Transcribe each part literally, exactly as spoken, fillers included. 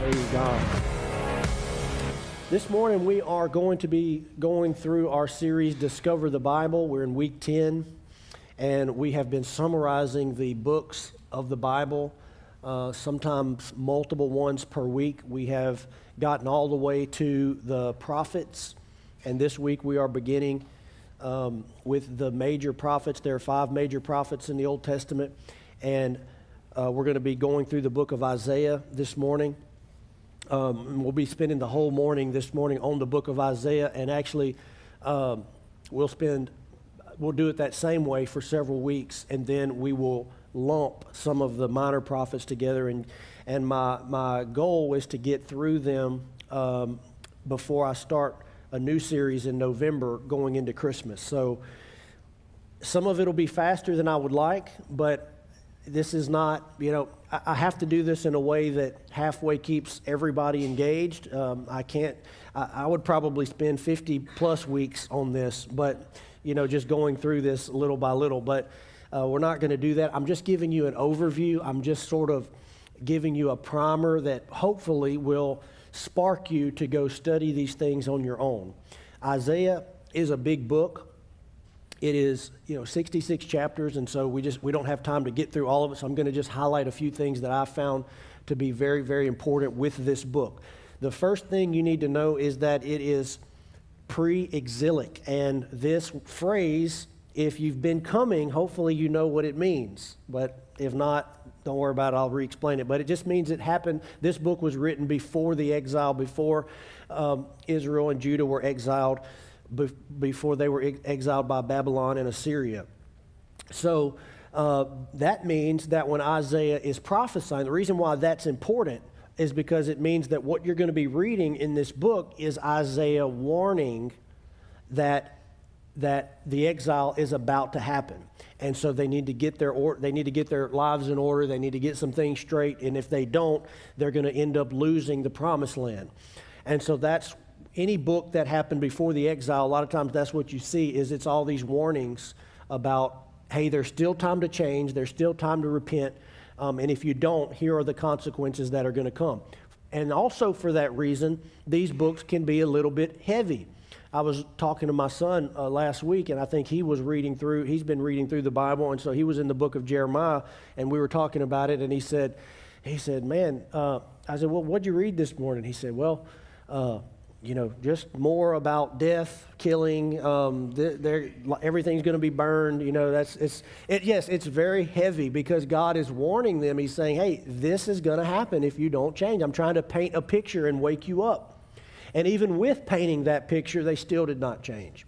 Praise God. This morning we are going to be going through our series, Discover the Bible. We're in week ten, and we have been summarizing the books of the Bible, uh, sometimes multiple ones per week. We have gotten all the way to the prophets, and this week we are beginning um, with the major prophets. There are five major prophets in the Old Testament, and uh, we're going to be going through the book of Isaiah this morning. Um, we'll be spending the whole morning this morning on the book of Isaiah, and actually um, we'll spend, we'll do it that same way for several weeks, and then we will lump some of the minor prophets together, and and my, my goal is to get through them um, before I start a new series in November going into Christmas. So some of it will be faster than I would like, but this is not, you know, I, I have to do this in a way that halfway keeps everybody engaged. Um, I can't, I, I would probably spend fifty plus weeks on this, but, you know, just going through this little by little. But uh, we're not going to do that. I'm just giving you an overview. I'm just sort of giving you a primer that hopefully will spark you to go study these things on your own. Isaiah is a big book. It is, you know, sixty-six chapters, and so we just we don't have time to get through all of it, so I'm going to just highlight a few things that I found to be very, very important with this book. The first thing you need to know is that it is pre-exilic, and this phrase, if you've been coming, hopefully you know what it means, but if not, don't worry about it, I'll re-explain it. But it just means it happened, this book was written before the exile, before um, Israel and Judah were exiled, before they were exiled by Babylon and Assyria. So uh, that means that when Isaiah is prophesying, the reason why that's important is because it means that what you're going to be reading in this book is Isaiah warning that that the exile is about to happen. And so they need to get their or, they need to get their lives in order, they need to get some things straight, and if they don't, they're going to end up losing the promised land. And so that's any book that happened before the exile, a lot of times that's what you see, is it's all these warnings about, hey, there's still time to change, there's still time to repent, um, and if you don't, here are the consequences that are going to come. And also for that reason, these books can be a little bit heavy. I was talking to my son uh, last week, and I think he was reading through, he's been reading through the Bible, and so he was in the book of Jeremiah, and we were talking about it, and he said, he said, man, uh, I said, well, what'd you read this morning? He said, well, uh, you know, just more about death, killing, um, they're, everything's going to be burned. You know, that's, it's, it, yes, it's very heavy because God is warning them. He's saying, hey, this is going to happen if you don't change. I'm trying to paint a picture and wake you up. And even with painting that picture, they still did not change.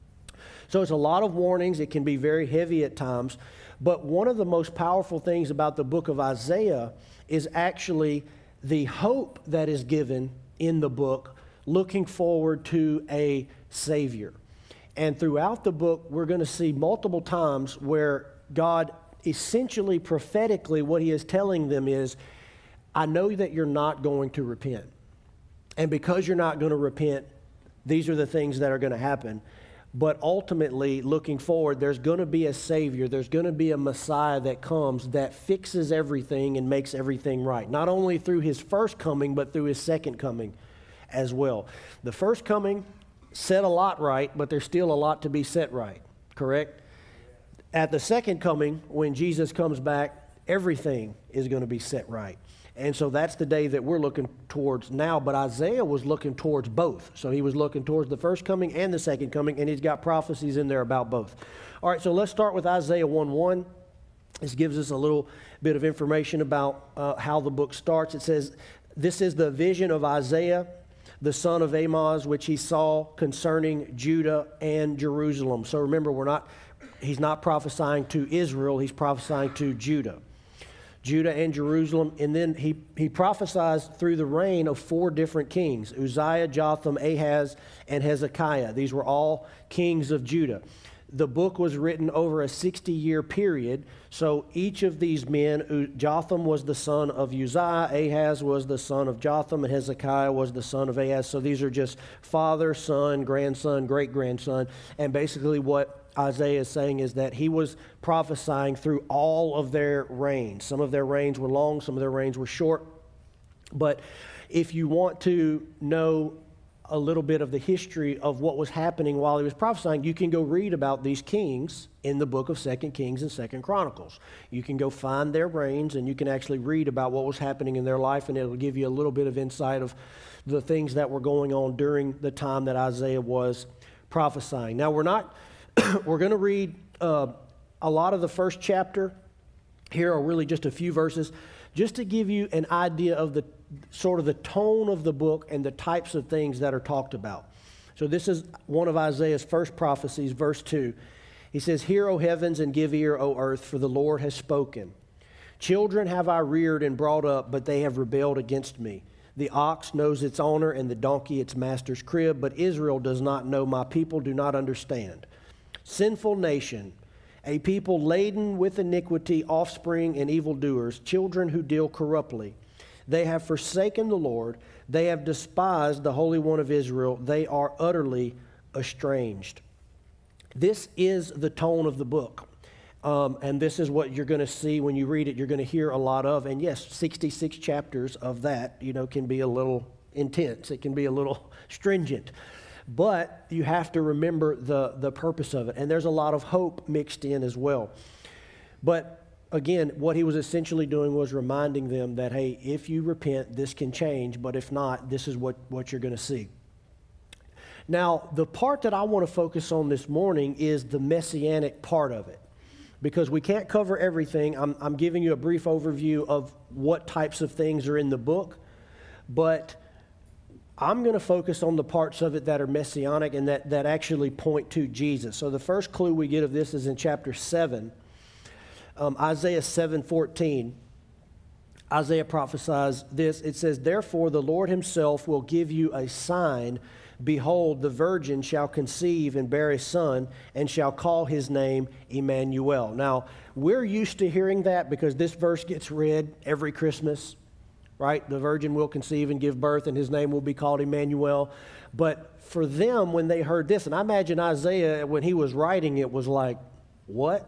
So it's a lot of warnings. It can be very heavy at times. But one of the most powerful things about the book of Isaiah is actually the hope that is given in the book, looking forward to a Savior. And throughout the book, we're going to see multiple times where God essentially, prophetically, what he is telling them is, I know that you're not going to repent. And because you're not going to repent, these are the things that are going to happen. But ultimately, looking forward, there's going to be a Savior. There's going to be a Messiah that comes that fixes everything and makes everything right. Not only through his first coming, but through his second coming as well. The first coming set a lot right, but there's still a lot to be set right, correct? At the second coming, when Jesus comes back, everything is going to be set right. And so that's the day that we're looking towards now, but Isaiah was looking towards both. So he was looking towards the first coming and the second coming, and he's got prophecies in there about both. All right, so let's start with Isaiah one one. This gives us a little bit of information about uh, how the book starts. It says, this is the vision of Isaiah, the son of Amoz, which he saw concerning Judah and Jerusalem. So remember, we're not, he's not prophesying to Israel, he's prophesying to Judah. Judah and Jerusalem, and then he, he prophesies through the reign of four different kings, Uzziah, Jotham, Ahaz, and Hezekiah. These were all kings of Judah. The book was written over a sixty-year period, so each of these men, Jotham was the son of Uzziah, Ahaz was the son of Jotham, and Hezekiah was the son of Ahaz. So these are just father, son, grandson, great-grandson, and basically what Isaiah is saying is that he was prophesying through all of their reigns. Some of their reigns were long, some of their reigns were short, but if you want to know a little bit of the history of what was happening while he was prophesying, you can go read about these kings in the book of Second Kings and Second Chronicles. You can go find their reigns, and you can actually read about what was happening in their life, and it'll give you a little bit of insight of the things that were going on during the time that Isaiah was prophesying. Now, we're not, we're going to read uh, a lot of the first chapter. Here are really just a few verses, just to give you an idea of the sort of the tone of the book and the types of things that are talked about. So this is one of Isaiah's first prophecies, verse two. He says, "Hear, O heavens, and give ear, O earth, for the Lord has spoken. Children have I reared and brought up, but they have rebelled against me. The ox knows its owner, and the donkey its master's crib, but Israel does not know, my people do not understand. Sinful nation, a people laden with iniquity, offspring and evildoers, children who deal corruptly. They have forsaken the Lord. They have despised the Holy One of Israel. They are utterly estranged." This is the tone of the book. Um, and this is what you're going to see when you read it. You're going to hear a lot of. And yes, sixty-six chapters of that, you know, can be a little intense. It can be a little stringent. But you have to remember the, the purpose of it. And there's a lot of hope mixed in as well. But again, what he was essentially doing was reminding them that, hey, if you repent, this can change, but if not, this is what, what you're going to see. Now, the part that I want to focus on this morning is the messianic part of it, because we can't cover everything. I'm, I'm giving you a brief overview of what types of things are in the book, but I'm going to focus on the parts of it that are messianic and that, that actually point to Jesus. So the first clue we get of this is in chapter seven. Um, Isaiah seven fourteen, Isaiah prophesies this. It says, "Therefore the Lord himself will give you a sign. Behold, the virgin shall conceive and bear a son, and shall call his name Emmanuel." Now, we're used to hearing that because this verse gets read every Christmas, right? The virgin will conceive and give birth, and his name will be called Emmanuel. But for them, when they heard this, and I imagine Isaiah, when he was writing it, was like, what?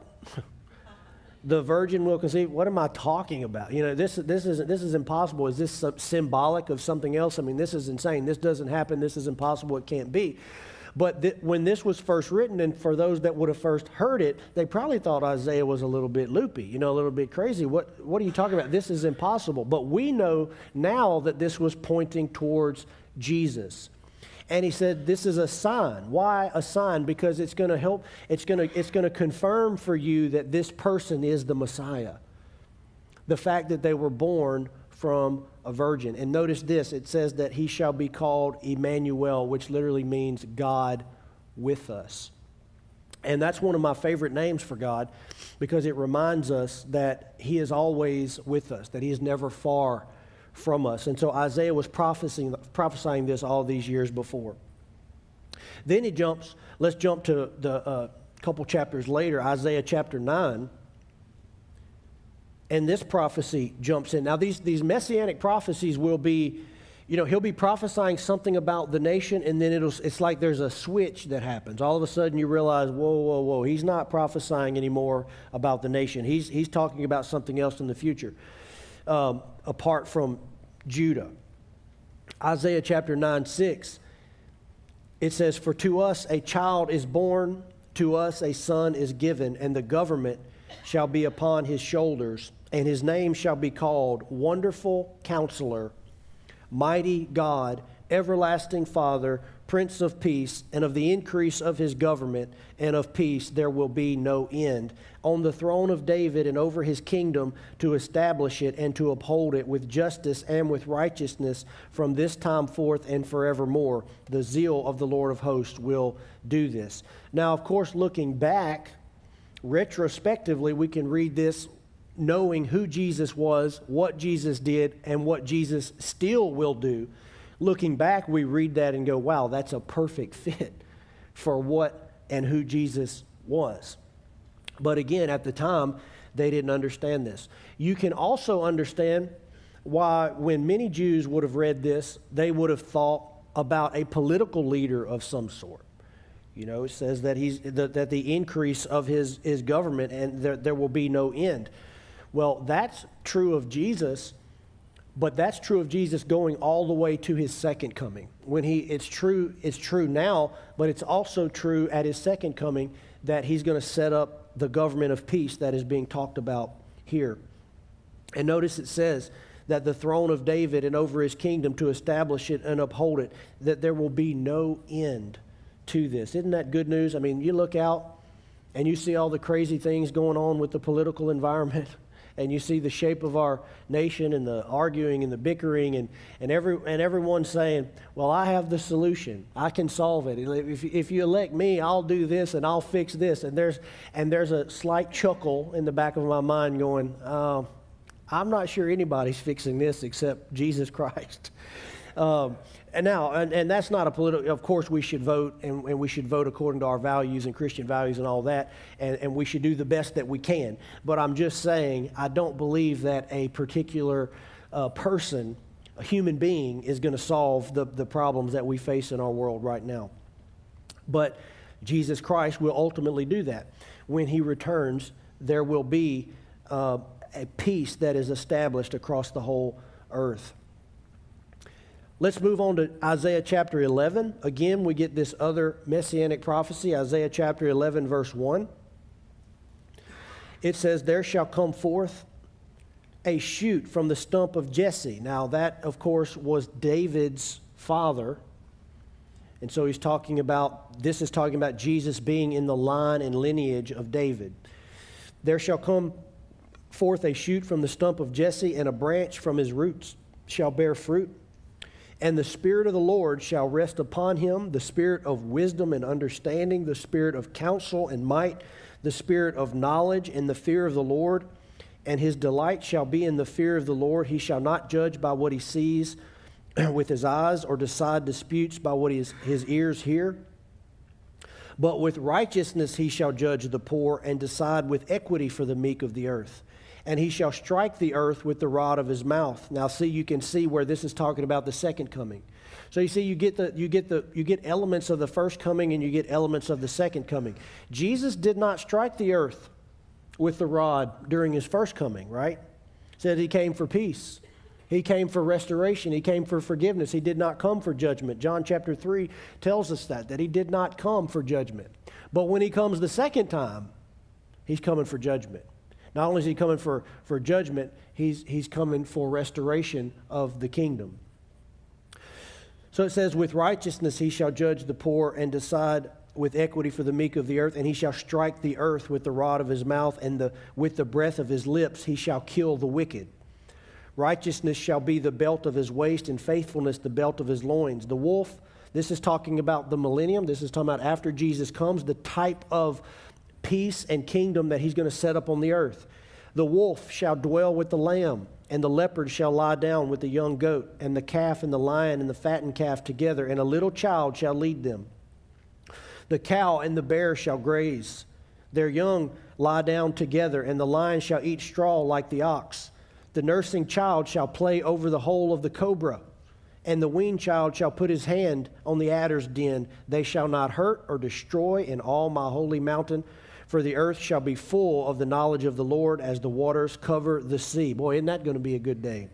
The virgin will conceive. What am I talking about? You know, this this is this is impossible. Is this symbolic of something else? I mean, this is insane. This doesn't happen. This is impossible. It can't be. But th- when this was first written, and for those that would have first heard it, they probably thought Isaiah was a little bit loopy, you know, a little bit crazy. What what are you talking about? This is impossible. But we know now that this was pointing towards Jesus. And he said, this is a sign. Why a sign? Because it's going to help, it's going to, it's going to confirm for you that this person is the Messiah. The fact that they were born from a virgin. And notice this, it says that he shall be called Emmanuel, which literally means God with us. And that's one of my favorite names for God, because it reminds us that he is always with us, that he is never far from us. And so Isaiah was prophesying, prophesying this all these years before. Then he jumps, let's jump to the uh, couple chapters later, Isaiah chapter nine. And this prophecy jumps in. Now these, these messianic prophecies will be, you know, he'll be prophesying something about the nation, and then it'll, it's like there's a switch that happens. All of a sudden you realize, whoa, whoa, whoa, he's not prophesying anymore about the nation. He's, he's talking about something else in the future. Um, apart from Judah. Isaiah chapter nine, six, it says, "For to us a child is born, to us a son is given, and the government shall be upon his shoulders, and his name shall be called Wonderful Counselor, Mighty God, Everlasting Father, Prince of Peace, and of the increase of his government and of peace there will be no end. On the throne of David and over his kingdom, to establish it and to uphold it with justice and with righteousness from this time forth and forevermore. The zeal of the Lord of hosts will do this." Now, of course, looking back, retrospectively, we can read this knowing who Jesus was, what Jesus did, and what Jesus still will do. Looking back, we read that and go, wow, that's a perfect fit for what and who Jesus was. But again, at the time, they didn't understand this. You can also understand why when many Jews would have read this, they would have thought about a political leader of some sort. You know, it says that he's that, that the increase of his, his government and there, there will be no end. Well, that's true of Jesus, But that's true of Jesus going all the way to his second coming. When he, it's true, it's true now, but it's also true at his second coming that he's going to set up the government of peace that is being talked about here. And notice it says that the throne of David and over his kingdom to establish it and uphold it, that there will be no end to this. Isn't that good news? I mean, you look out and you see all the crazy things going on with the political environment. And you see the shape of our nation and the arguing and the bickering and, and, every, and everyone saying, well, I have the solution. I can solve it. If, if you elect me, I'll do this and I'll fix this. And there's, and there's a slight chuckle in the back of my mind going, uh, I'm not sure anybody's fixing this except Jesus Christ. Um, and now, and, and that's not a political, of course we should vote, and, and we should vote according to our values and Christian values and all that, and, and we should do the best that we can. But I'm just saying, I don't believe that a particular uh, person, a human being, is going to solve the, the problems that we face in our world right now. But Jesus Christ will ultimately do that. When he returns, there will be uh, a peace that is established across the whole earth. Let's move on to Isaiah chapter eleven. Again, we get this other messianic prophecy, Isaiah chapter eleven, verse one. It says, there shall come forth a shoot from the stump of Jesse. Now that, of course, was David's father. And so he's talking about, this is talking about Jesus being in the line and lineage of David. There shall come forth a shoot from the stump of Jesse, and a branch from his roots shall bear fruit. And the Spirit of the Lord shall rest upon him, the Spirit of wisdom and understanding, the Spirit of counsel and might, the Spirit of knowledge and the fear of the Lord. And his delight shall be in the fear of the Lord. He shall not judge by what he sees with his eyes, or decide disputes by what his, his ears hear. But with righteousness he shall judge the poor, and decide with equity for the meek of the earth. And he shall strike the earth with the rod of his mouth. Now, see, you can see where this is talking about the second coming. So you see, you get the you get the you get elements of the first coming, and you get elements of the second coming. Jesus did not strike the earth with the rod during his first coming, right? Said he came for peace. He came for restoration. He came for forgiveness. He did not come for judgment. John chapter three tells us that, that he did not come for judgment. But when he comes the second time, he's coming for judgment. Not only is he coming for, for judgment, he's, he's coming for restoration of the kingdom. So it says, with righteousness he shall judge the poor, and decide with equity for the meek of the earth. And he shall strike the earth with the rod of his mouth, and the, with the breath of his lips he shall kill the wicked. Righteousness shall be the belt of his waist, and faithfulness the belt of his loins. The wolf, this is talking about the millennium. This is talking about after Jesus comes, the type of peace and kingdom that he's going to set up on the earth. The wolf shall dwell with the lamb, and the leopard shall lie down with the young goat, and the calf and the lion and the fattened calf together, and a little child shall lead them. The cow and the bear shall graze. Their young lie down together, and the lion shall eat straw like the ox. The nursing child shall play over the hole of the cobra, and the weaned child shall put his hand on the adder's den. They shall not hurt or destroy in all my holy mountain, for the earth shall be full of the knowledge of the Lord as the waters cover the sea. Boy, isn't that going to be a good day?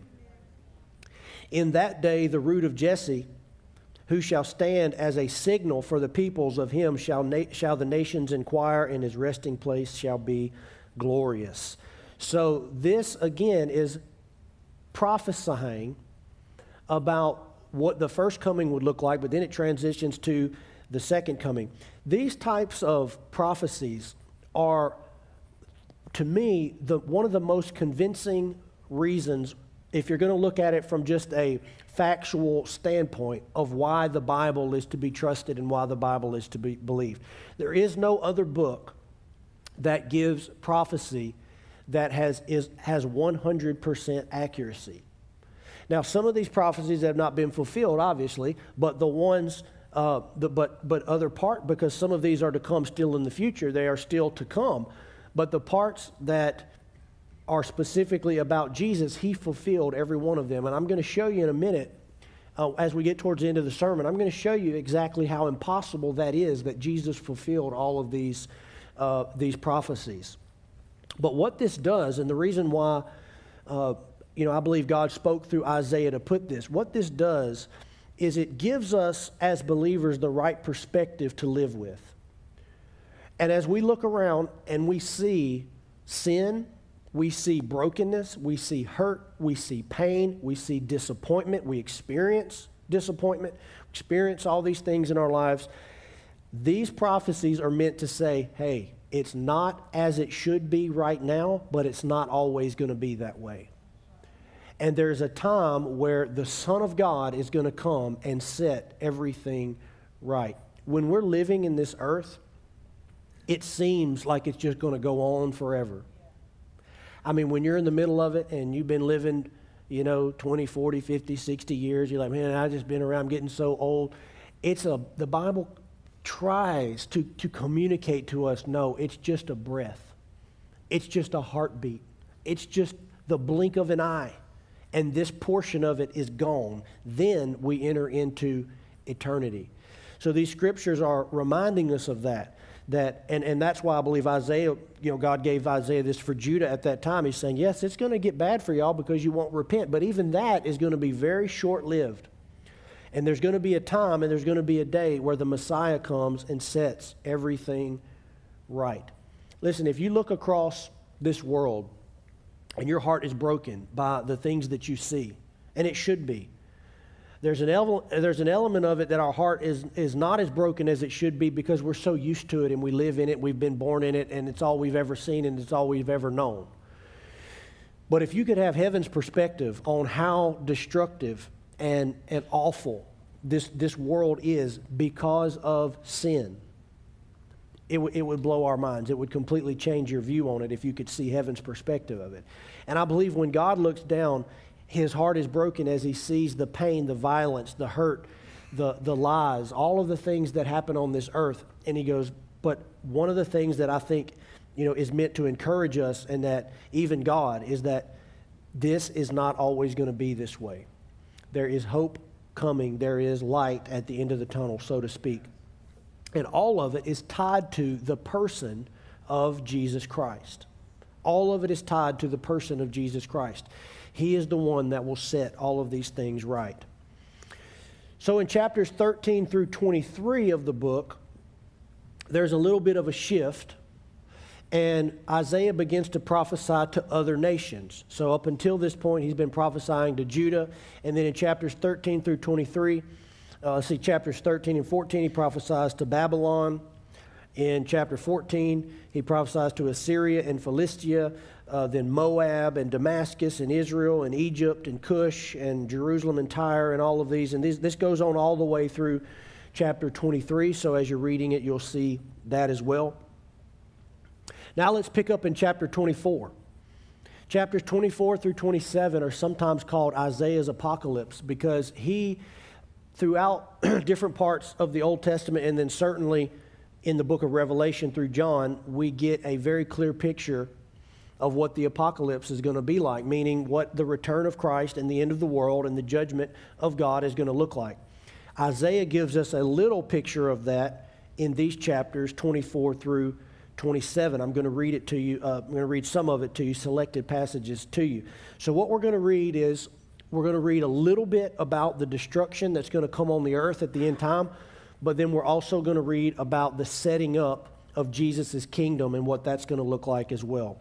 In that day, the root of Jesse, who shall stand as a signal for the peoples, of him shall, na- shall the nations inquire, and his resting place shall be glorious. So this, again, is prophesying about what the first coming would look like, but then it transitions to the second coming. These types of prophecies are, to me, the one of the most convincing reasons, if you're going to look at it from just a factual standpoint, of why the Bible is to be trusted and why the Bible is to be believed. There is no other book that gives prophecy that has is has one hundred percent accuracy. Now, some of these prophecies have not been fulfilled, obviously, but the ones Uh, the, but but other part, because some of these are to come still in the future, they are still to come. But the parts that are specifically about Jesus, he fulfilled every one of them. And I'm going to show you in a minute, uh, as we get towards the end of the sermon, I'm going to show you exactly how impossible that is, that Jesus fulfilled all of these uh, these prophecies. But what this does, and the reason why uh, you know, I believe God spoke through Isaiah to put this. What this does is it gives us as believers the right perspective to live with. And as we look around and we see sin, we see brokenness, we see hurt, we see pain, we see disappointment, we experience disappointment, experience all these things in our lives. These prophecies are meant to say, hey, it's not as it should be right now, but it's not always going to be that way. And there's a time where the Son of God is going to come and set everything right. When we're living in this earth, it seems like it's just going to go on forever. I mean, when you're in the middle of it and you've been living, you know, twenty, forty, fifty, sixty years, you're like, man, I've just been around, I'm getting so old. It's a, the Bible tries to, to communicate to us, no, it's just a breath. It's just a heartbeat. It's just the blink of an eye. And this portion of it is gone. Then we enter into eternity. So these scriptures are reminding us of that. That, and, and that's why I believe Isaiah, you know, God gave Isaiah this for Judah at that time. He's saying, yes, it's going to get bad for y'all because you won't repent. But even that is going to be very short-lived. And there's going to be a time and there's going to be a day where the Messiah comes and sets everything right. Listen, if you look across this world and your heart is broken by the things that you see, and it should be, There's an, ele- there's an element of it that our heart is, is not as broken as it should be because we're so used to it and we live in it, we've been born in it, and it's all we've ever seen and it's all we've ever known. But if you could have heaven's perspective on how destructive and, and awful this, this world is because of sin, it, w- it would blow our minds. It would completely change your view on it if you could see heaven's perspective of it. And I believe when God looks down, his heart is broken as he sees the pain, the violence, the hurt, the, the lies, all of the things that happen on this earth. And he goes, but one of the things that I think, you know, is meant to encourage us, and that even God, is that this is not always going to be this way. There is hope coming. There is light at the end of the tunnel, so to speak. And all of it is tied to the person of Jesus Christ. All of it is tied to the person of Jesus Christ. He is the one that will set all of these things right. So in chapters thirteen through twenty-three of the book, there's a little bit of a shift, and Isaiah begins to prophesy to other nations. So up until this point, he's been prophesying to Judah, and then in chapters thirteen through twenty-three, uh, let's see, chapters thirteen and fourteen, he prophesies to Babylon. In chapter fourteen, he prophesies to Assyria and Philistia, uh, then Moab and Damascus and Israel and Egypt and Cush and Jerusalem and Tyre and all of these. And this, this goes on all the way through chapter twenty-three. So as you're reading it, you'll see that as well. Now let's pick up in chapter twenty-four. Chapters twenty-four through twenty-seven are sometimes called Isaiah's apocalypse because he, throughout different parts of the Old Testament, and then certainly in the book of Revelation through John, we get a very clear picture of what the apocalypse is going to be like, meaning what the return of Christ and the end of the world and the judgment of God is going to look like. Isaiah gives us a little picture of that in these chapters twenty-four through twenty-seven. I'm going to read it to you. Uh, I'm going to read some of it to you, selected passages to you. So what we're going to read is, we're going to read a little bit about the destruction that's going to come on the earth at the end time, but then we're also going to read about the setting up of Jesus' kingdom and what that's going to look like as well.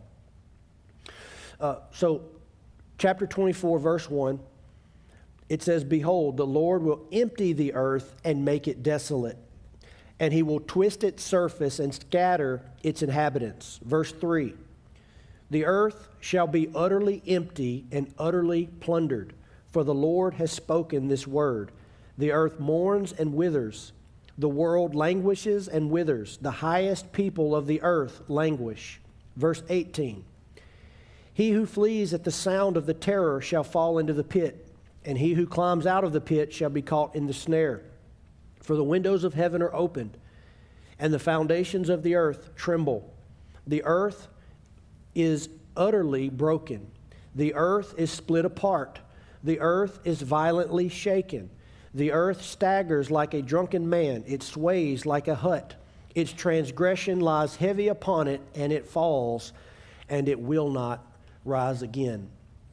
Uh, so, chapter twenty-four, verse one, it says, "Behold, the Lord will empty the earth and make it desolate, and he will twist its surface and scatter its inhabitants." Verse three, "The earth shall be utterly empty and utterly plundered, for the Lord has spoken this word. The earth mourns and withers. The world languishes and withers. The highest people of the earth languish." Verse eighteen, "He who flees at the sound of the terror shall fall into the pit, and he who climbs out of the pit shall be caught in the snare. For the windows of heaven are opened, and the foundations of the earth tremble. The earth is utterly broken. The earth is split apart. The earth is violently shaken. The earth staggers like a drunken man. It sways like a hut. Its transgression lies heavy upon it, and it falls, and it will not rise again."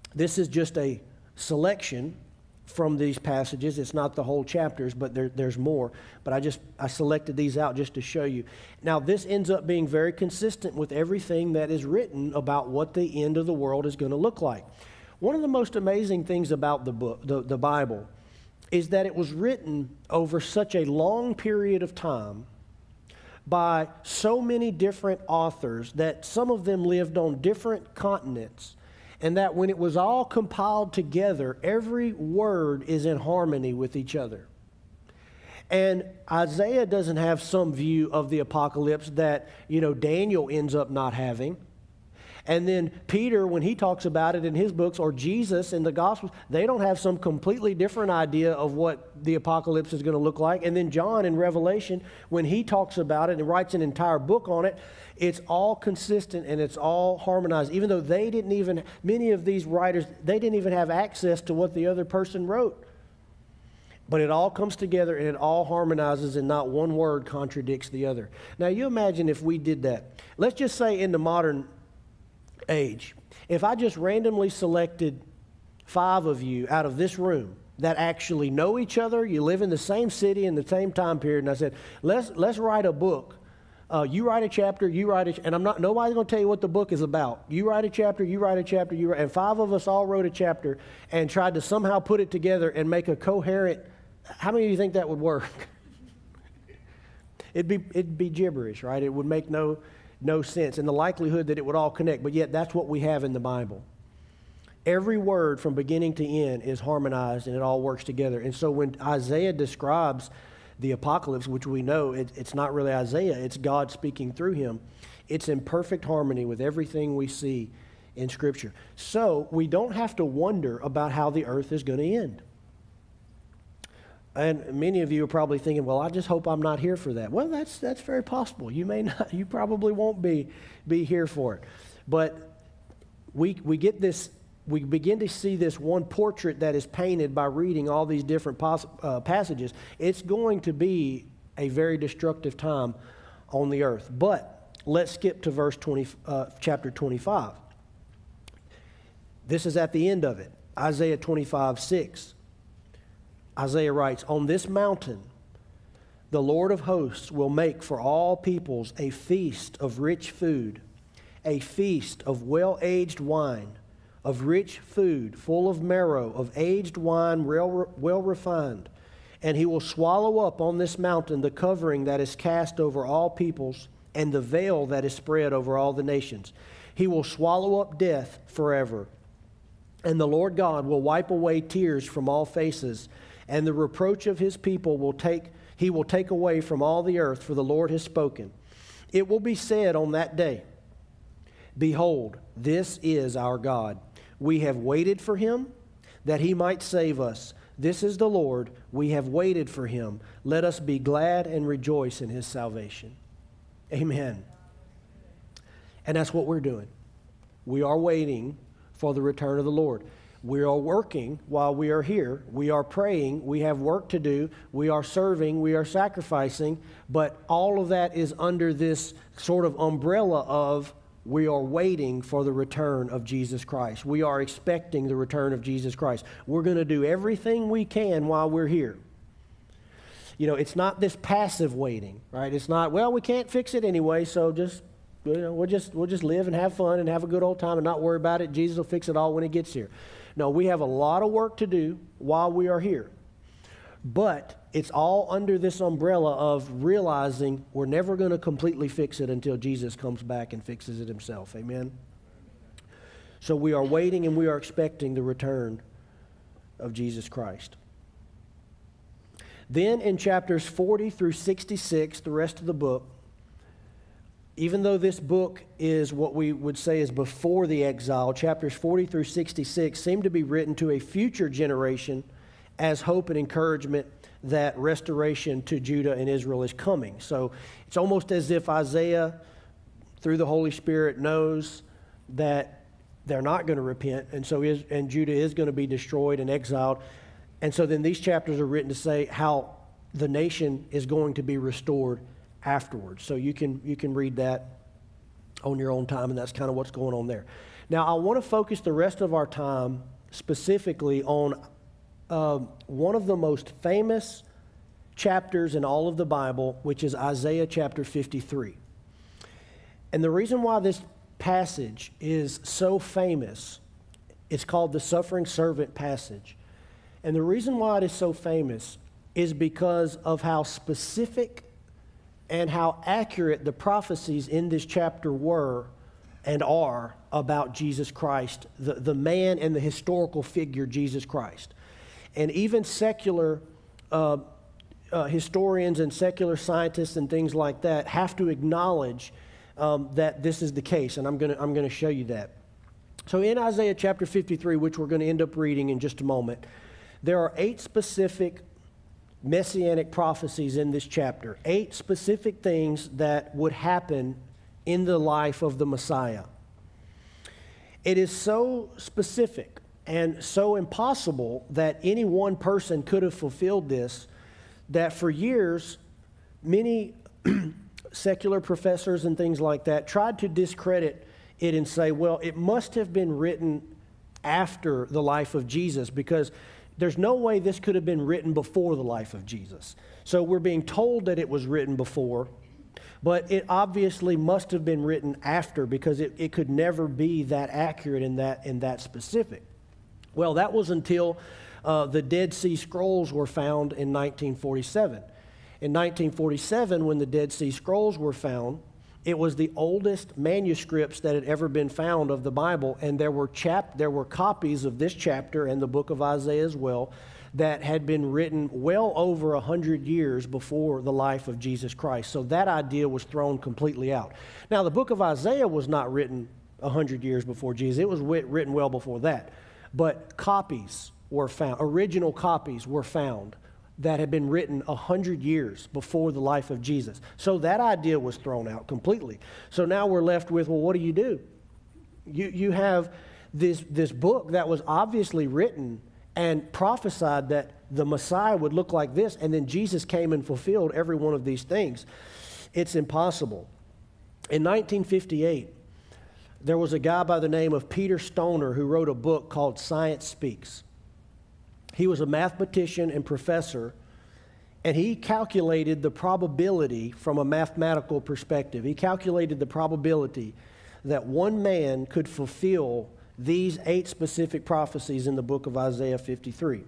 This is just a selection from these passages. It's not the whole chapters, but there, there's more. But I just I selected these out just to show you. Now, this ends up being very consistent with everything that is written about what the end of the world is going to look like. One of the most amazing things about the book, the, the Bible, is that it was written over such a long period of time by so many different authors that some of them lived on different continents, and that when it was all compiled together, every word is in harmony with each other. And Isaiah doesn't have some view of the apocalypse that, you know, Daniel ends up not having. And then Peter, when he talks about it in his books, or Jesus in the Gospels, they don't have some completely different idea of what the apocalypse is going to look like. And then John in Revelation, when he talks about it and writes an entire book on it, it's all consistent and it's all harmonized. Even though they didn't even, many of these writers, they didn't even have access to what the other person wrote. But it all comes together and it all harmonizes, and not one word contradicts the other. Now, you imagine if we did that. Let's just say in the modern age, if I just randomly selected five of you out of this room that actually know each other, you live in the same city in the same time period, and I said, let's let's write a book. Uh, you write a chapter, you write a, and I'm not. Nobody's going to tell you what the book is about. You write a chapter, you write a chapter, you write, and five of us all wrote a chapter and tried to somehow put it together and make a coherent. How many of you think that would work? it'd be it'd be gibberish, right? It would make no. No sense, and the likelihood that it would all connect, but yet that's what we have in the Bible. Every word from beginning to end is harmonized and it all works together. And so when Isaiah describes the apocalypse, which we know it, it's not really Isaiah, it's God speaking through him, it's in perfect harmony with everything we see in Scripture. So we don't have to wonder about how the earth is going to end. And many of you are probably thinking, well, I just hope I'm not here for that. Well, that's that's very possible. You may not, you probably won't be be here for it. But we we get this, we begin to see this one portrait that is painted by reading all these different pos, uh, passages. It's going to be a very destructive time on the earth. But let's skip to verse twenty, uh, chapter twenty-five. This is at the end of it. Isaiah twenty-five, six. Isaiah writes, on this mountain, the Lord of hosts will make for all peoples a feast of rich food, a feast of well-aged wine, of rich food, full of marrow, of aged wine well, well refined. And he will swallow up on this mountain the covering that is cast over all peoples and the veil that is spread over all the nations. He will swallow up death forever. And the Lord God will wipe away tears from all faces, and the reproach of his people will take, he will take away from all the earth, for the Lord has spoken. It will be said on that day, behold, this is our God. We have waited for him, that he might save us. This is the Lord. We have waited for him. Let us be glad and rejoice in his salvation. Amen. And that's what we're doing. We are waiting for the return of the Lord. We are working while we are here. We are praying. We have work to do. We are serving. We are sacrificing. But all of that is under this sort of umbrella of we are waiting for the return of Jesus Christ. We are expecting the return of Jesus Christ. We're going to do everything we can while we're here. You know, it's not this passive waiting, right? It's not, well, we can't fix it anyway, so just, you know, we'll just, we'll just live and have fun and have a good old time and not worry about it. Jesus will fix it all when he gets here. No, we have a lot of work to do while we are here. But it's all under this umbrella of realizing we're never going to completely fix it until Jesus comes back and fixes it himself. Amen? So we are waiting and we are expecting the return of Jesus Christ. Then in chapters forty through sixty-six, the rest of the book, even though this book is what we would say is before the exile, chapters forty through sixty-six seem to be written to a future generation as hope and encouragement that restoration to Judah and Israel is coming. So it's almost as if Isaiah, through the Holy Spirit, knows that they're not going to repent, and so is, and Judah is going to be destroyed and exiled. And so then these chapters are written to say how the nation is going to be restored afterwards. So you can you can read that on your own time, and that's kind of what's going on there. Now, I want to focus the rest of our time specifically on uh, one of the most famous chapters in all of the Bible, which is Isaiah chapter fifty-three. And the reason why this passage is so famous, it's called the suffering servant passage. And the reason why it is so famous is because of how specific and how accurate the prophecies in this chapter were and are about Jesus Christ, the, the man and the historical figure Jesus Christ. And even secular uh, uh, historians and secular scientists and things like that have to acknowledge um, that this is the case, and I'm going to I'm going to show you that. So in Isaiah chapter fifty-three, which we're going to end up reading in just a moment, there are eight specific messianic prophecies in this chapter, eight specific things that would happen in the life of the Messiah. It is so specific and so impossible that any one person could have fulfilled this, that for years, many secular professors and things like that tried to discredit it and say, well, it must have been written after the life of Jesus, because there's no way this could have been written before the life of Jesus. So we're being told that it was written before, but it obviously must have been written after, because it, it could never be that accurate and that, and that specific. Well, that was until uh, the Dead Sea Scrolls were found in nineteen forty-seven. In nineteen forty-seven, when the Dead Sea Scrolls were found, it was the oldest manuscripts that had ever been found of the Bible, and there were chap there were copies of this chapter and the book of Isaiah as well that had been written well over a hundred years before the life of Jesus Christ. So that idea was thrown completely out. Now, the book of Isaiah was not written a hundred years before Jesus. It was written well before that. But copies were found, original copies were found that had been written a hundred years before the life of Jesus. So that idea was thrown out completely. So now we're left with, well, what do you do? You, you have this, this book that was obviously written and prophesied that the Messiah would look like this, and then Jesus came and fulfilled every one of these things. It's impossible. In nineteen fifty-eight, there was a guy by the name of Peter Stoner who wrote a book called Science Speaks. He was a mathematician and professor, and he calculated the probability from a mathematical perspective. He calculated the probability that one man could fulfill these eight specific prophecies in the book of Isaiah fifty-three.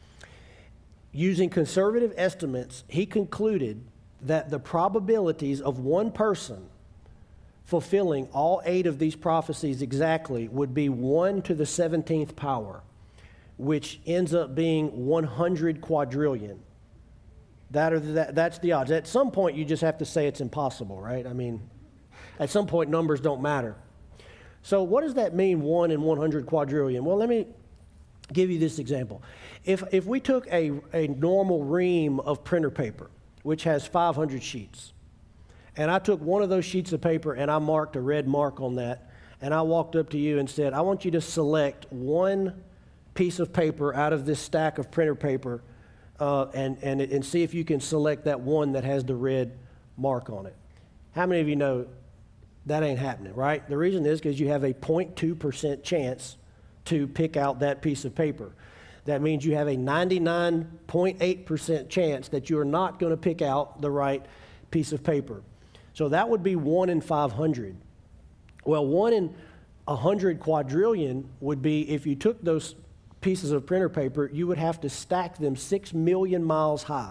Using conservative estimates, he concluded that the probabilities of one person fulfilling all eight of these prophecies exactly would be one to the seventeenth power, which ends up being one hundred quadrillion. That or that, that's the odds. At some point, you just have to say it's impossible, right? I mean, at some point, numbers don't matter. So what does that mean, one in one hundred quadrillion? Well, let me give you this example. If, if we took a, a normal ream of printer paper, which has five hundred sheets, and I took one of those sheets of paper and I marked a red mark on that, and I walked up to you and said, I want you to select one piece of paper out of this stack of printer paper uh, and, and, and see if you can select that one that has the red mark on it. How many of you know that ain't happening, right? The reason is because you have a zero point two percent chance to pick out that piece of paper. That means you have a ninety-nine point eight percent chance that you are not going to pick out the right piece of paper. So that would be one in five hundred. Well, one in one hundred quadrillion would be if you took those pieces of printer paper, you would have to stack them six million miles high.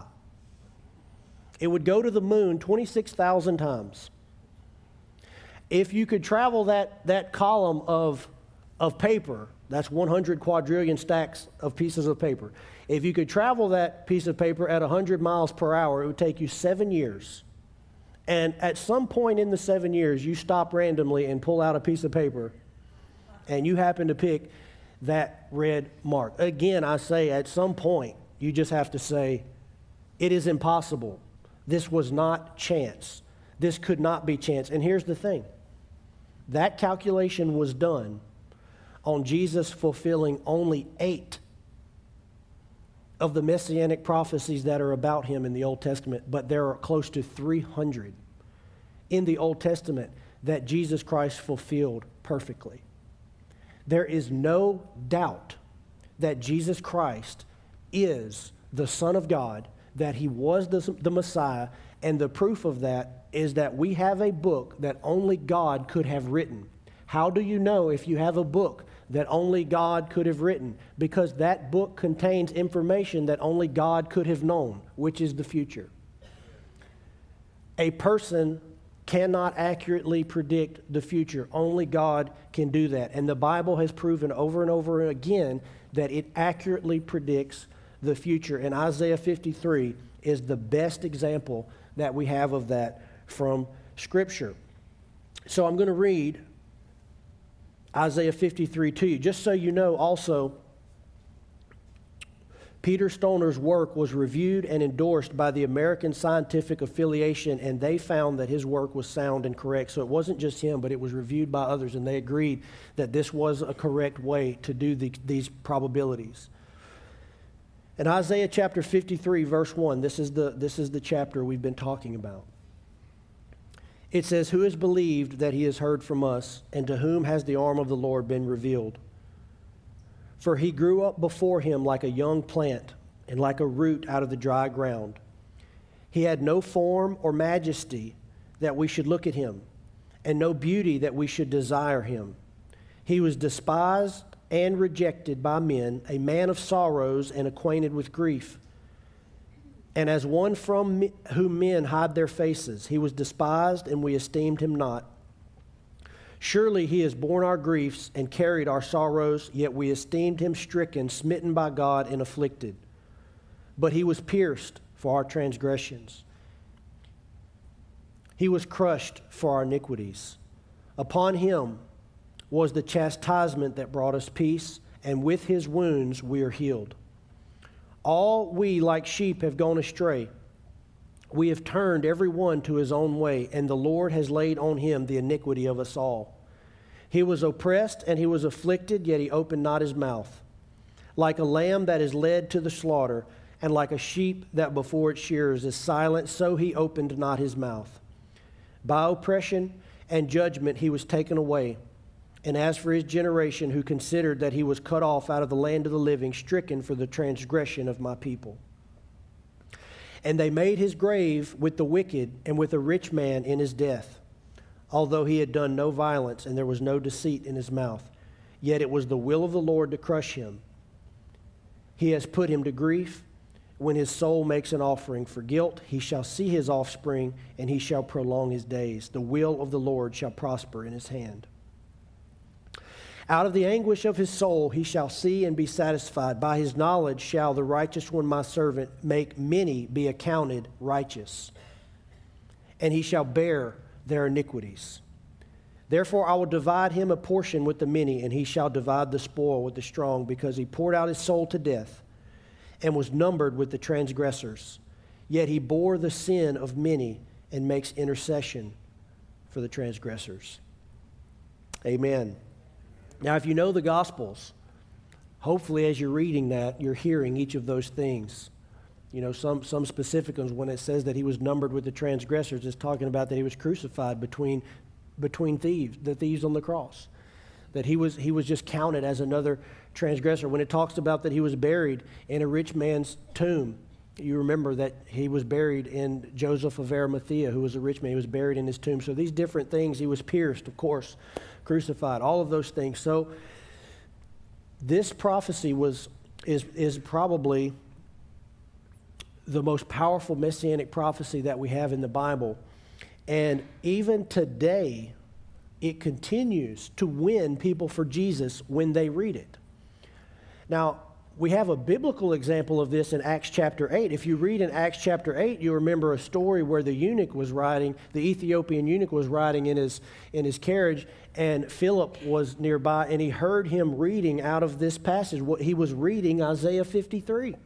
It would go to the moon twenty-six thousand times. If you could travel that, that column of, of paper, that's one hundred quadrillion stacks of pieces of paper. If you could travel that piece of paper at one hundred miles per hour, it would take you seven years. And at some point in the seven years, you stop randomly and pull out a piece of paper, and you happen to pick that red mark. Again, I say at some point, you just have to say, it is impossible. This was not chance. This could not be chance. And here's the thing. That calculation was done on Jesus fulfilling only eight of the messianic prophecies that are about him in the Old Testament, but there are close to three hundred in the Old Testament that Jesus Christ fulfilled perfectly. There is no doubt that Jesus Christ is the Son of God, that he was the, the Messiah, and the proof of that is that we have a book that only God could have written. How do you know if you have a book that only God could have written? Because that book contains information that only God could have known, which is the future. A person cannot accurately predict the future. Only God can do that. And the Bible has proven over and over again that it accurately predicts the future. And Isaiah fifty-three is the best example that we have of that from Scripture. So I'm going to read Isaiah fifty-three to you. Just so you know also, Peter Stoner's work was reviewed and endorsed by the American Scientific Affiliation, and they found that his work was sound and correct. So it wasn't just him, but it was reviewed by others, and they agreed that this was a correct way to do the, these probabilities. In Isaiah chapter fifty-three, verse one, this is the, this is the chapter we've been talking about. It says, "Who has believed that he has heard from us, and to whom has the arm of the Lord been revealed? For he grew up before him like a young plant and like a root out of the dry ground. He had no form or majesty that we should look at him, and no beauty that we should desire him. He was despised and rejected by men, a man of sorrows and acquainted with grief. And as one from me, whom men hide their faces, he was despised, and we esteemed him not. Surely he has borne our griefs and carried our sorrows, yet we esteemed him stricken, smitten by God, and afflicted. But he was pierced for our transgressions. He was crushed for our iniquities. Upon him was the chastisement that brought us peace, and with his wounds we are healed. All we like sheep have gone astray. We have turned every one to his own way, and the Lord has laid on him the iniquity of us all. He was oppressed and he was afflicted, yet he opened not his mouth. Like a lamb that is led to the slaughter, and like a sheep that before its shearers is silent, so he opened not his mouth. By oppression and judgment he was taken away. And as for his generation, who considered that he was cut off out of the land of the living, stricken for the transgression of my people. And they made his grave with the wicked and with a rich man in his death, although he had done no violence and there was no deceit in his mouth. Yet it was the will of the Lord to crush him. He has put him to grief. When his soul makes an offering for guilt, he shall see his offspring, and he shall prolong his days. The will of the Lord shall prosper in his hand. Out of the anguish of his soul he shall see and be satisfied. By his knowledge shall the righteous one, my servant, make many be accounted righteous, and he shall bear their iniquities. Therefore I will divide him a portion with the many, and he shall divide the spoil with the strong, because he poured out his soul to death and was numbered with the transgressors. Yet he bore the sin of many and makes intercession for the transgressors." Amen. Now, if you know the Gospels, hopefully as you're reading that, you're hearing each of those things. You know, some, some specific ones, when it says that he was numbered with the transgressors, it's talking about that he was crucified between, between thieves, the thieves on the cross. That he was, he was just counted as another transgressor. When it talks about that he was buried in a rich man's tomb, you remember that he was buried in Joseph of Arimathea, who was a rich man. He was buried in his tomb. So these different things, he was pierced, of course, crucified, all of those things. So this prophecy was is is probably the most powerful messianic prophecy that we have in the Bible. And even today, it continues to win people for Jesus when they read it. Now, we have a biblical example of this in Acts chapter eight. If you read in Acts chapter eight, you remember a story where the eunuch was riding, the Ethiopian eunuch was riding in his, in his carriage, and Philip was nearby, and he heard him reading out of this passage. He was reading Isaiah fifty-three.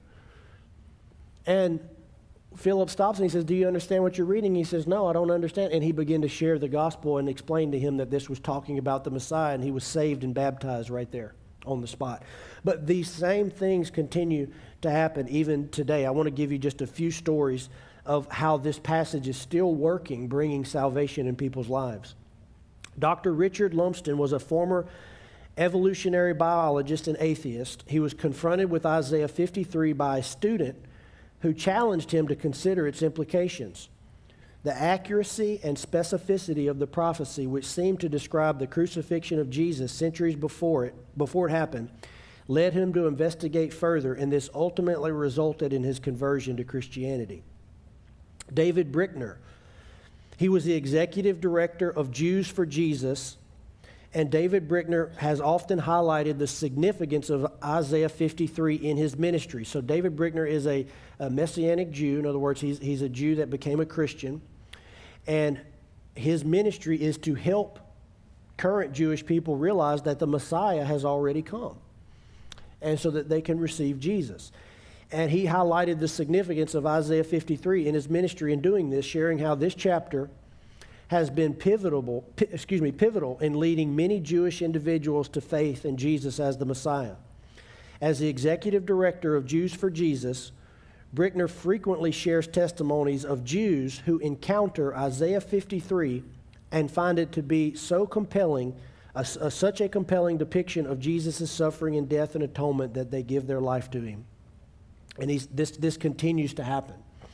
And Philip stops and he says, "Do you understand what you're reading?" He says, "No, I don't understand." And he began to share the gospel and explain to him that this was talking about the Messiah, and he was saved and baptized right there on the spot. But these same things continue to happen even today. I want to give you just a few stories of how this passage is still working, bringing salvation in people's lives. Doctor Richard Lumsden was a former evolutionary biologist and atheist, he was confronted with Isaiah fifty-three by a student who challenged him to consider its implications. The accuracy and specificity of the prophecy, which seemed to describe the crucifixion of Jesus centuries before it, before it happened, led him to investigate further, and this ultimately resulted in his conversion to Christianity. David Brickner, he was the executive director of Jews for Jesus, and David Brickner has often highlighted the significance of Isaiah fifty-three in his ministry. So David Brickner is a, a Messianic Jew. In other words, he's, he's a Jew that became a Christian. And his ministry is to help current Jewish people realize that the Messiah has already come, and so that they can receive Jesus. And he highlighted the significance of Isaiah fifty-three in his ministry in doing this, sharing how this chapter has been pivotal, excuse me, pivotal in leading many Jewish individuals to faith in Jesus as the Messiah. As the executive director of Jews for Jesus, Brickner frequently shares testimonies of Jews who encounter Isaiah fifty-three and find it to be so compelling, a, a, such a compelling depiction of Jesus' suffering and death and atonement that they give their life to him. And he's, this, this continues to happen.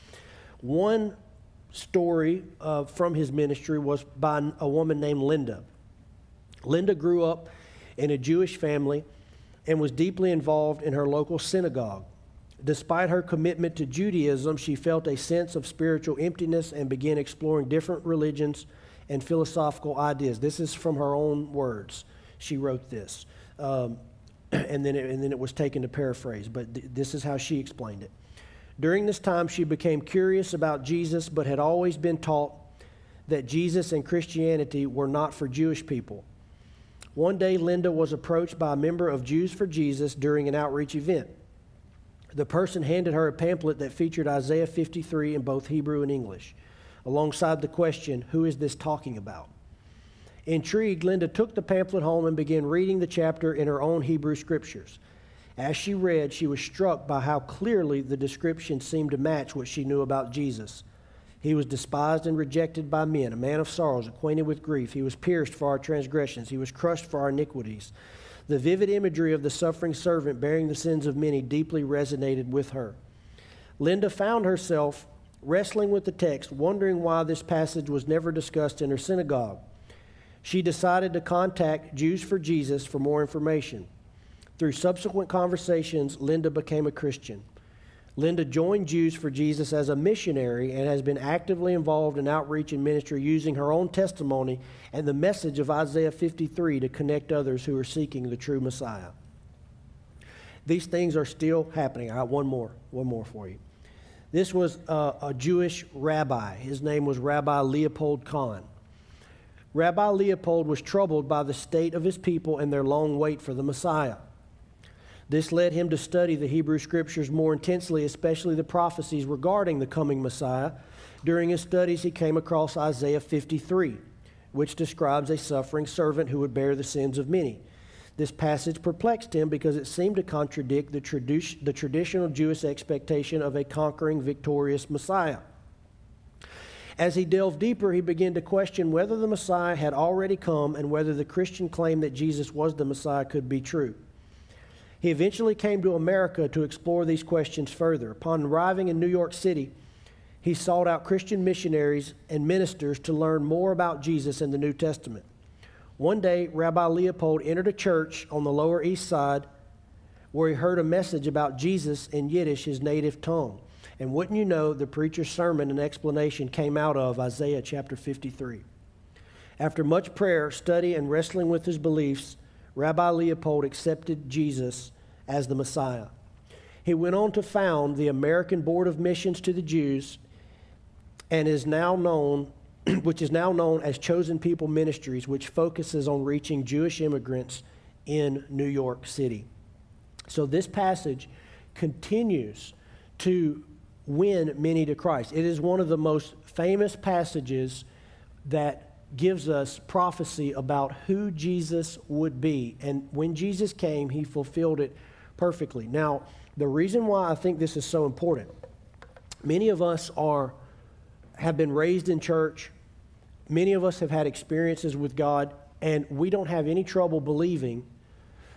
One story uh, from his ministry was by a woman named Linda. Linda grew up in a Jewish family and was deeply involved in her local synagogue. Despite her commitment to Judaism, she felt a sense of spiritual emptiness and began exploring different religions and philosophical ideas. This is from her own words. She wrote this, um, and, then it, and then it was taken to paraphrase, but th- this is how she explained it. During this time, she became curious about Jesus, but had always been taught that Jesus and Christianity were not for Jewish people. One day, Linda was approached by a member of Jews for Jesus during an outreach event. The person handed her a pamphlet that featured Isaiah fifty-three in both Hebrew and English, alongside the question, "Who is this talking about?" Intrigued, Linda took the pamphlet home and began reading the chapter in her own Hebrew scriptures. As she read, she was struck by how clearly the description seemed to match what she knew about Jesus. He was despised and rejected by men, a man of sorrows, acquainted with grief. He was pierced for our transgressions. He was crushed for our iniquities. The vivid imagery of the suffering servant bearing the sins of many deeply resonated with her. Linda found herself wrestling with the text, wondering why this passage was never discussed in her synagogue. She decided to contact Jews for Jesus for more information. Through subsequent conversations, Linda became a Christian. Linda joined Jews for Jesus as a missionary and has been actively involved in outreach and ministry, using her own testimony and the message of Isaiah fifty-three to connect others who are seeking the true Messiah. These things are still happening. I have one more, one more for you. This was a, a Jewish rabbi. His name was Rabbi Leopold Kahn. Rabbi Leopold was troubled by the state of his people and their long wait for the Messiah. This led him to study the Hebrew Scriptures more intensely, especially the prophecies regarding the coming Messiah. During his studies, he came across Isaiah fifty-three, which describes a suffering servant who would bear the sins of many. This passage perplexed him because it seemed to contradict the, tradu- the traditional Jewish expectation of a conquering, victorious Messiah. As he delved deeper, he began to question whether the Messiah had already come and whether the Christian claim that Jesus was the Messiah could be true. He eventually came to America to explore these questions further. Upon arriving in New York City, he sought out Christian missionaries and ministers to learn more about Jesus and the New Testament. One day, Rabbi Leopold entered a church on the Lower East Side where he heard a message about Jesus in Yiddish, his native tongue. And wouldn't you know, the preacher's sermon and explanation came out of Isaiah chapter fifty-three. After much prayer, study, and wrestling with his beliefs, Rabbi Leopold accepted Jesus as the Messiah. He went on to found the American Board of Missions to the Jews, and is now known, which is now known as Chosen People Ministries, which focuses on reaching Jewish immigrants in New York City. So this passage continues to win many to Christ. It is one of the most famous passages that gives us prophecy about who Jesus would be. And when Jesus came, he fulfilled it perfectly. Now, the reason why I think this is so important, many of us are have been raised in church. Many of us have had experiences with God, and we don't have any trouble believing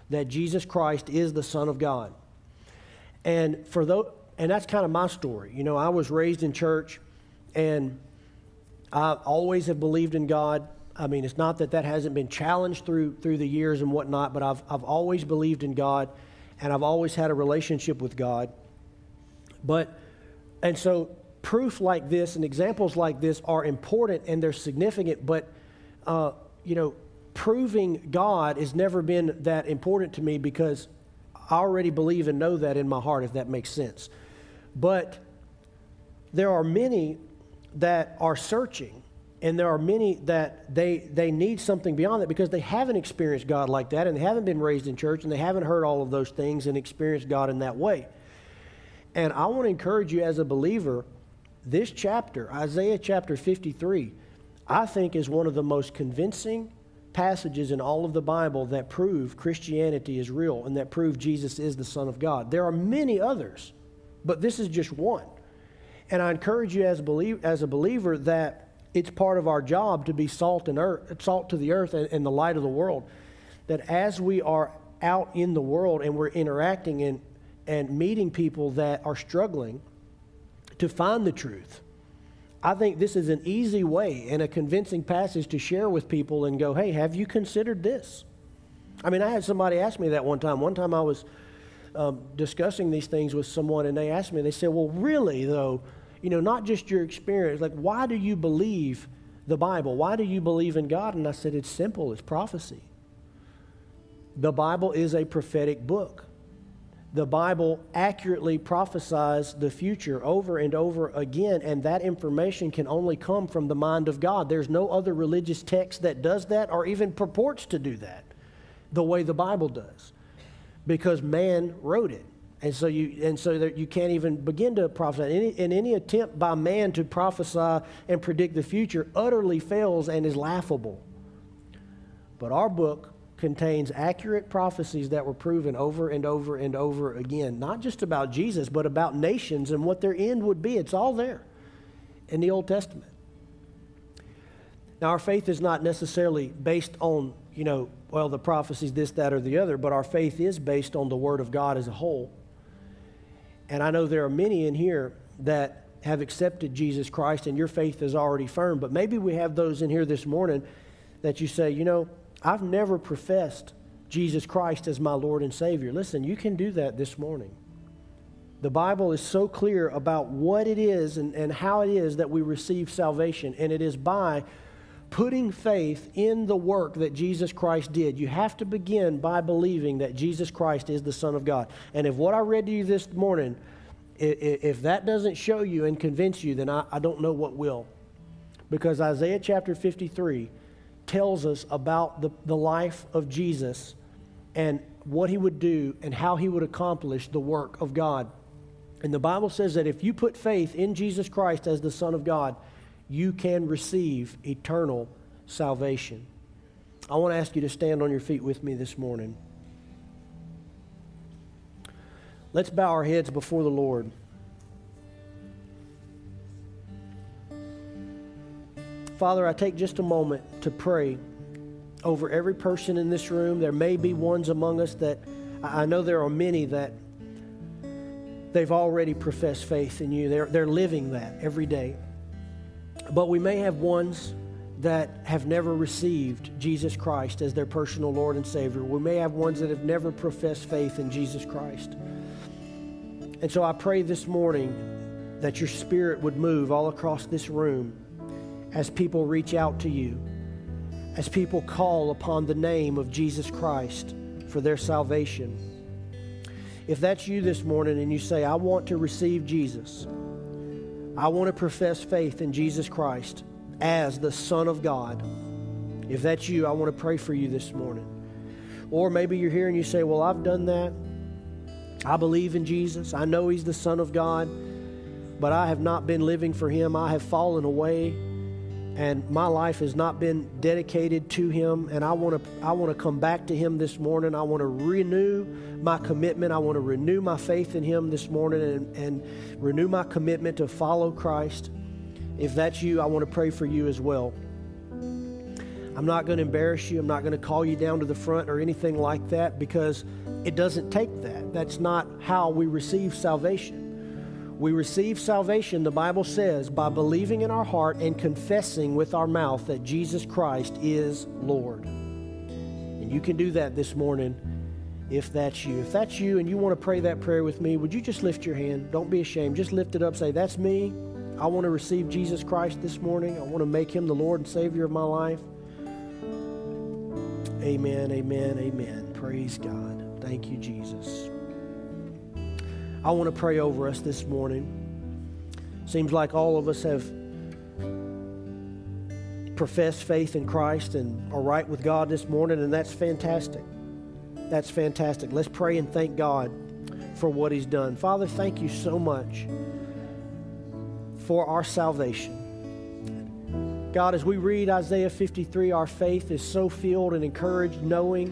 that Jesus Christ is the Son of God. And for those, and that's kind of my story. You know, I was raised in church, and I always have believed in God. I mean, it's not that that hasn't been challenged through through the years and whatnot, but I've I've always believed in God, and I've always had a relationship with God. But, and so proof like this and examples like this are important and they're significant, but, uh, you know, proving God has never been that important to me because I already believe and know that in my heart, if that makes sense. But there are many that are searching, and there are many that they they need something beyond that because they haven't experienced God like that, and they haven't been raised in church, and they haven't heard all of those things and experienced God in that way. And I want to encourage you as a believer, this chapter, Isaiah chapter fifty-three, I think is one of the most convincing passages in all of the Bible that prove Christianity is real and that prove Jesus is the Son of God. There are many others, but this is just one. And I encourage you as a believer, as a believer that it's part of our job to be salt and earth, salt to the earth and, and the light of the world. That as we are out in the world and we're interacting and, and meeting people that are struggling to find the truth, I think this is an easy way and a convincing passage to share with people and go, hey, have you considered this? I mean, I had somebody ask me that one time. One time I was um, discussing these things with someone, and they asked me, they said, well, really, though, you know, not just your experience, like, why do you believe the Bible? Why do you believe in God? And I said, it's simple, it's prophecy. The Bible is a prophetic book. The Bible accurately prophesies the future over and over again, and that information can only come from the mind of God. There's no other religious text that does that or even purports to do that the way the Bible does, because man wrote it. And so you and so that you can't even begin to prophesy. Any, and any attempt by man to prophesy and predict the future utterly fails and is laughable. But our book contains accurate prophecies that were proven over and over and over again, not just about Jesus, but about nations and what their end would be. It's all there in the Old Testament. Now, our faith is not necessarily based on, you know, well, the prophecies, this, that, or the other, but our faith is based on the Word of God as a whole. And I know there are many in here that have accepted Jesus Christ, and your faith is already firm, but maybe we have those in here this morning that you say, you know, I've never professed Jesus Christ as my Lord and Savior. Listen, you can do that this morning. The Bible is so clear about what it is and, and how it is that we receive salvation, and it is by putting faith in the work that Jesus Christ did. You have to begin by believing that Jesus Christ is the Son of God. And if what I read to you this morning, if that doesn't show you and convince you, then I, I don't know what will. Because Isaiah chapter fifty-three tells us about the, the life of Jesus and what he would do and how he would accomplish the work of God. And the Bible says that if you put faith in Jesus Christ as the Son of God, you can receive eternal salvation. I want to ask you to stand on your feet with me this morning. Let's bow our heads before the Lord. Father, I take just a moment to pray over every person in this room. There may be ones among us that, I know there are many that they've already professed faith in you. They're, they're living that every day. But we may have ones that have never received Jesus Christ as their personal Lord and Savior. We may have ones that have never professed faith in Jesus Christ. And so I pray this morning that your Spirit would move all across this room as people reach out to you, as people call upon the name of Jesus Christ for their salvation. If that's you this morning and you say, I want to receive Jesus, I want to profess faith in Jesus Christ as the Son of God. If that's you, I want to pray for you this morning. Or maybe you're here and you say, well, I've done that. I believe in Jesus. I know he's the Son of God, but I have not been living for him. I have fallen away, and my life has not been dedicated to him, and I want to I want to come back to him this morning. I want to renew my commitment. I want to renew my faith in him this morning and, and renew my commitment to follow Christ. If that's you, I want to pray for you as well. I'm not going to embarrass you. I'm not going to call you down to the front or anything like that, because it doesn't take that. That's not how we receive salvation. We receive salvation, the Bible says, by believing in our heart and confessing with our mouth that Jesus Christ is Lord. And you can do that this morning if that's you. If that's you and you want to pray that prayer with me, would you just lift your hand? Don't be ashamed. Just lift it up. Say, that's me. I want to receive Jesus Christ this morning. I want to make him the Lord and Savior of my life. Amen, amen, amen. Praise God. Thank you, Jesus. I want to pray over us this morning. Seems like all of us have professed faith in Christ and are right with God this morning, and that's fantastic. That's fantastic. Let's pray and thank God for what he's done. Father, thank you so much for our salvation. God, as we read Isaiah fifty-three, our faith is so filled and encouraged, knowing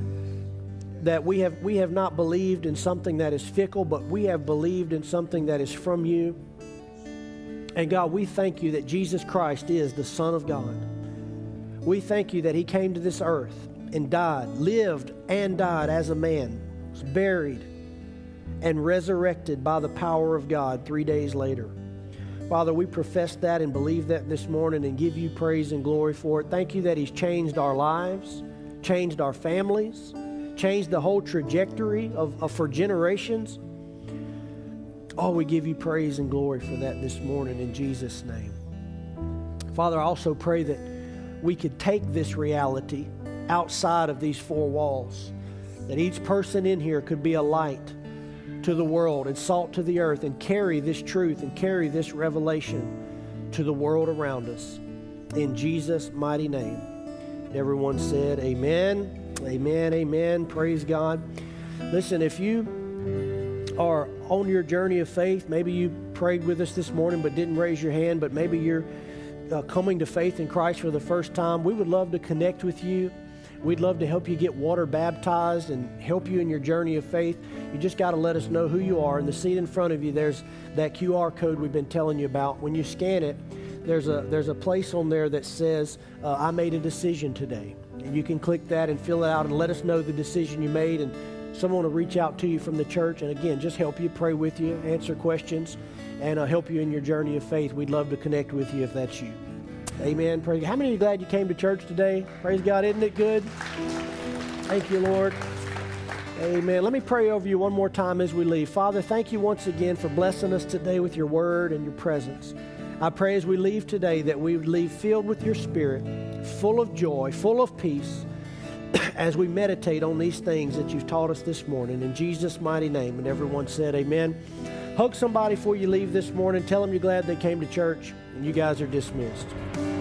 that we have we have not believed in something that is fickle, but we have believed in something that is from you. And God, we thank you that Jesus Christ is the Son of God. We thank you that he came to this earth and died, lived and died as a man, was buried and resurrected by the power of God three days later. Father, we profess that and believe that this morning and give you praise and glory for it. Thank you that he's changed our lives, changed our families, changed the whole trajectory of, of for generations. Oh, we give you praise and glory for that this morning in Jesus' name. Father, I also pray that we could take this reality outside of these four walls, that each person in here could be a light to the world and salt to the earth, and carry this truth and carry this revelation to the world around us. In Jesus' mighty name. Everyone said amen, amen, amen. Praise God. Listen, if you are on your journey of faith, maybe you prayed with us this morning but didn't raise your hand, but maybe you're uh, coming to faith in Christ for the first time, we would love to connect with you. We'd love to help you get water baptized and help you in your journey of faith. You just got to let us know who you are. In the seat in front of you, there's that Q R code we've been telling you about. When you scan it, there's a there's a place on there that says, uh, I made a decision today. And you can click that and fill it out and let us know the decision you made. And someone will reach out to you from the church and, again, just help you, pray with you, answer questions, and uh, help you in your journey of faith. We'd love to connect with you if that's you. Amen. Praise. How many of you glad you came to church today? Praise God. Isn't it good? Thank you, Lord. Amen. Let me pray over you one more time as we leave. Father, thank you once again for blessing us today with your word and your presence. I pray as we leave today that we would leave filled with your spirit, full of joy, full of peace, as we meditate on these things that you've taught us this morning. In Jesus' mighty name. And everyone said amen. Hug somebody before you leave this morning. Tell them you're glad they came to church, and you guys are dismissed.